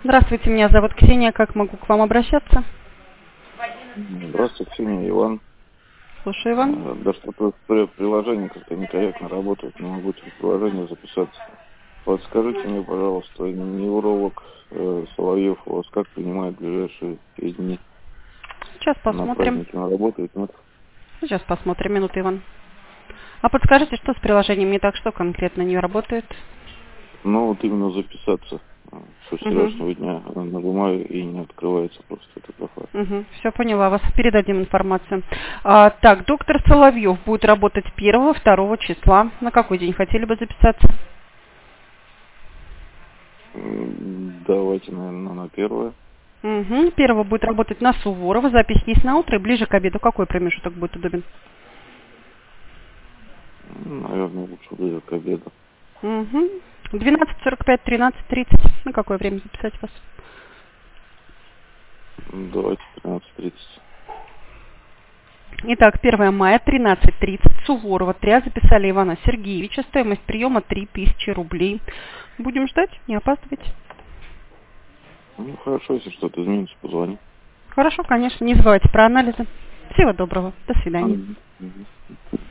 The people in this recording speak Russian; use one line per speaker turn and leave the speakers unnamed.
Здравствуйте, меня зовут Ксения. Как могу к вам обращаться?
Здравствуйте, Ксения, Иван.
Слушаю, Иван.
Да что-то приложение как-то некорректно работает, не могу через приложение записаться. Вот скажите мне, пожалуйста, невролог Соловьев у вас как принимает ближайшие дни?
Сейчас
На
посмотрим.
праздники он работает, нет?
Сейчас посмотрим. Минуту, Иван. А подскажите, что с приложением не так, что конкретно не работает?
Ну вот именно записаться. Со
Угу.
вчерашнего дня нажимаю и не открывается просто этот офер.
Угу. Все поняла вас. Передадим информацию. Так, доктор Соловьев будет работать 1-2 числа. На какой день хотели бы записаться?
Давайте, наверное, на первое.
Угу. 1 будет работать на Суворова. Запись есть на утро и ближе к обеду. Какой промежуток будет удобен?
Наверное, лучше ближе к обеду.
Угу. 12:45, 13:30. На какое время записать вас?
Давайте 13:30.
Итак, 1 мая, 13:30, Суворова, 3 записали Ивана Сергеевича. Стоимость приема 3000 рублей. Будем ждать, не опаздывайте.
Ну хорошо, если что-то изменится, позвони.
Хорошо, конечно, не забывайте про анализы. Всего доброго, до свидания.
Мгм.